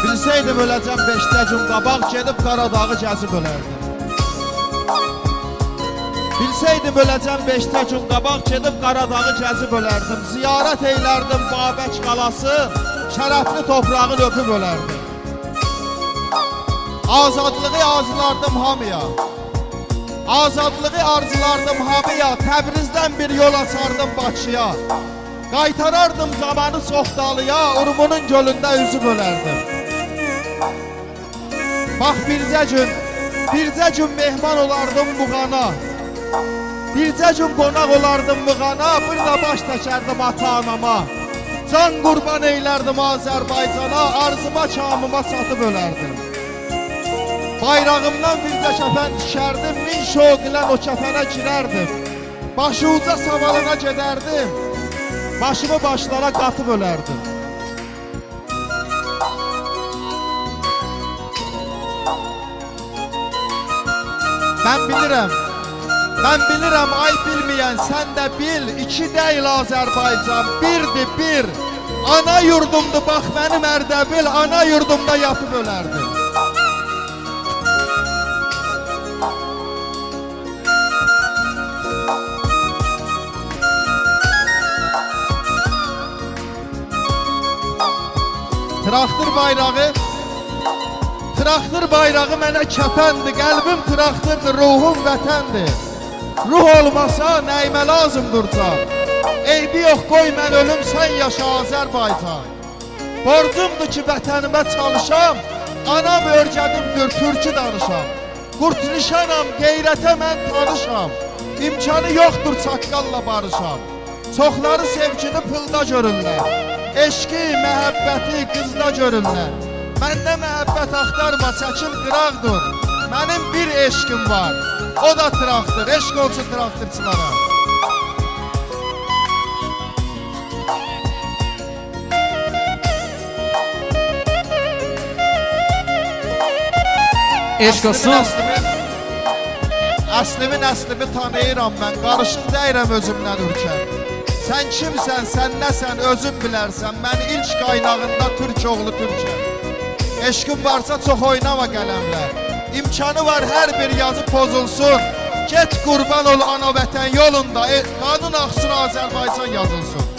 Bilsəydim öləcəm 5 gün qabaq, gedib Qaradağı gəzib ölərdim. Bilsəydim öləcəm 5 gün qabaq, gedib Qaradağı gəzib ölərdim. Ziyarət eylərdim Babək qalası, şərəfli toprağını öpüb ölərdim. Azadlığı arzulardım hamıya. Azadlığı arzulardım hamıya, Təbrizdən bir yol açardım Bakıya. Qaytarardım zamanı Çoxdalıya, Urmunun gölündə üzüb ölərdim. Bax bircə gün mehman olardım Muğana. Bircə gün qonaq olardım Muğana, bir də baş təkərdim ata-anama. Can qurban eylərdim Azərbaycana, arzuma kamıma çatıb ölərdim. Bayrağımdan bircə kəfən dikərdim, min şoq ilə o kəfənə girərdim. Başı uca savalına gedərdim, başımı başlara qatıb ölərdim. Mən bilirəm ay bilməyən sən də bil, iki deyil Azərbaycan, birdir bir. Ana yurdumdur bax mənim Ərdəbil, ana yurdumda yatıb ölərdim. Traktor bayrağı mənə kəfəndir, qəlbim traktordur, ruhum vətəndir. Ruh olmasa nəyimə lazımdır can? Eybi yox qoy mən ölüm, sən yaşa Azərbaycan. Borcumdur ki vətənimə çalışam, anam örgədimdir, türkü danışam. Qurt nişanam, qeyrətə mən tanışam, imkanı yoxdur çaqqalla barışam. Çoxları sevgini pılda görürlər, eşqi, məhəbbəti qızda görürlər. Məndə məhəbbət axtarma, çəkil qıraqdır. Mənim bir eşqim var, o da traktor, eşq olsun traktorçulara. Eşq olsun. Əslimi tanıyıram mən, qarışıq deyirəm özümdən ürkən. Sən kimsən, sən nəsən, özün bilərsən, mən ilk qaynağında türk oğlu türkəm. Eşqin varsa çox oynama qələmlər, imkanı var hər bir yazı pozulsun. Get qurban ol ana vətən yolunda, qanun axsın Azərbaycan yazılsın.